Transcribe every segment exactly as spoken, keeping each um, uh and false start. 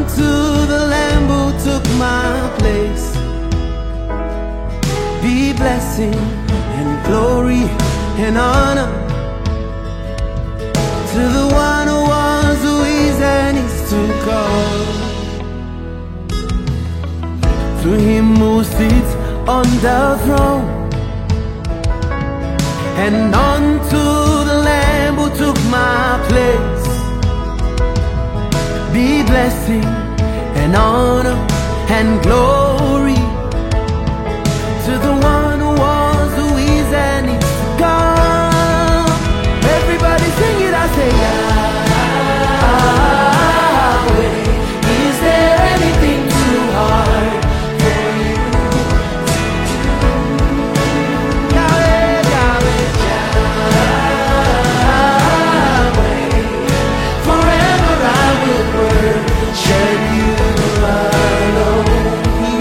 unto the Lamb who took my place be blessing and glory and honor to the one who was, who is, and is to come. To him who sits on the throne, and unto the Lamb who took my place be blessing and honor and glory to the one who was, who is, and is to come. Everybody sing it, I say Yahweh. Is there anything too hard for you? Yahweh, Yahweh, Yahweh. Forever I will worship you alone.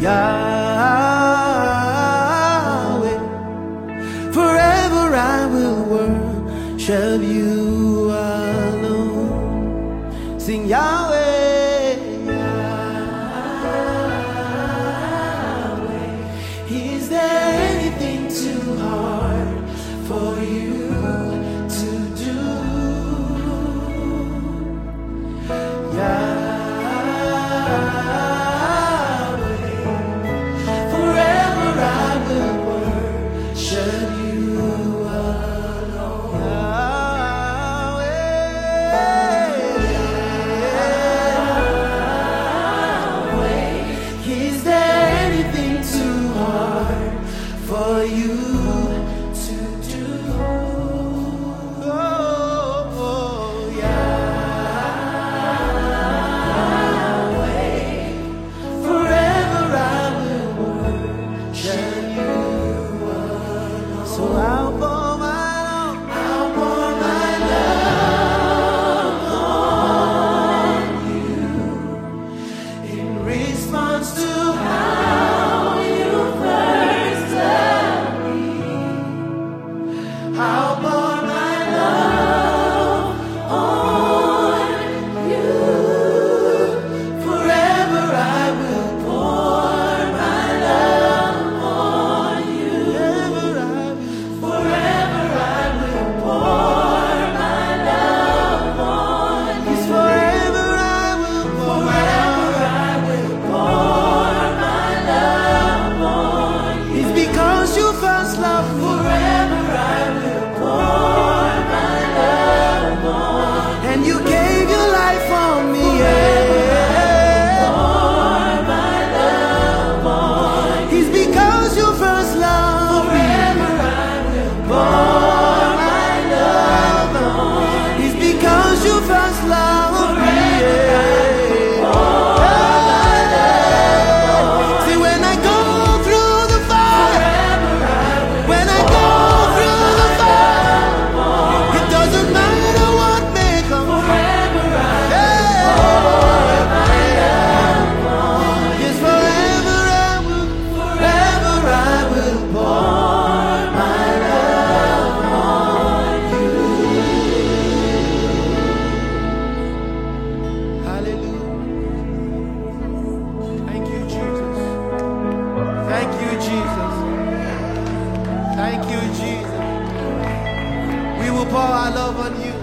Yahweh. Forever I will worship you alone. Sing Yahweh, Yahweh. Is there anything too hard for you to do? Yahweh, forever I will worship you alone. Yahweh, is there anything too hard for you to do? Oh, oh, Yahweh, forever I will worship you alone. So I'll pour my love, I'll pour my love on you in response to how you first loved me. I'll pour my love on you. Forever I will pour my love on you. Forever I will pour my love on you. Yes, forever I will pour. Forever I will pour my love on you. It's because you first loved me. Forever I will pour my love on you. And you gave your life for me. Pour my love on you. It's because you first loved me. Forever I will pour my love on you. It's because you first loved me. See, when I go through the fire, when I go through the fire, it doesn't matter what may come. Forever I yes, forever I will, forever I will pour my love on you. Hallelujah. Thank you, Jesus. Thank you, Jesus. Thank you, Jesus. We will pour our love on you.